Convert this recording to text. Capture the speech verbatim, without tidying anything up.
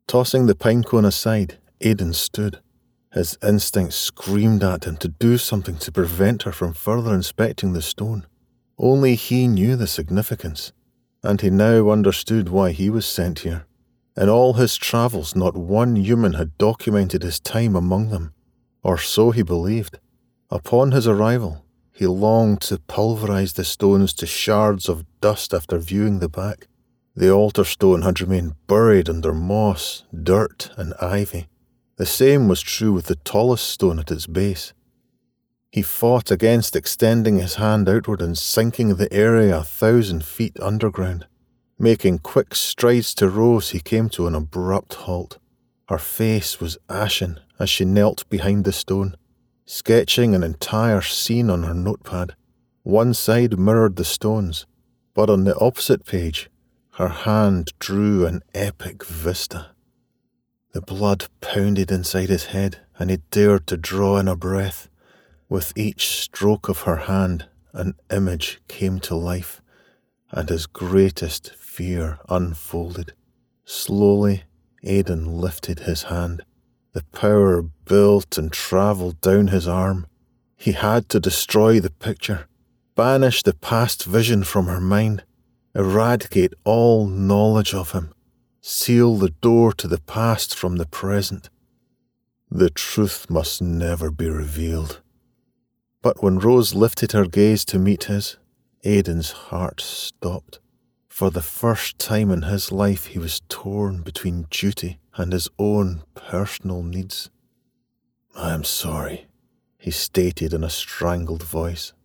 Tossing the pinecone aside, Aidan stood. His instincts screamed at him to do something to prevent her from further inspecting the stone. Only he knew the significance, and he now understood why he was sent here. In all his travels, not one human had documented his time among them, or so he believed. Upon his arrival, he longed to pulverize the stones to shards of dust after viewing the back. The altar stone had remained buried under moss, dirt, and ivy. The same was true with the tallest stone at its base. He fought against extending his hand outward and sinking the area a thousand feet underground. Making quick strides to Rose, he came to an abrupt halt. Her face was ashen as she knelt behind the stone, sketching an entire scene on her notepad. One side mirrored the stones, but on the opposite page, her hand drew an epic vista. The blood pounded inside his head, and he dared to draw in a breath. With each stroke of her hand, an image came to life, and his greatest fear unfolded. Slowly, Aidan lifted his hand. The power built and travelled down his arm. He had to destroy the picture, banish the past vision from her mind, eradicate all knowledge of him, seal the door to the past from the present. The truth must never be revealed. But when Rose lifted her gaze to meet his, Aidan's heart stopped. For the first time in his life, he was torn between duty and his own personal needs. "I am sorry," he stated in a strangled voice.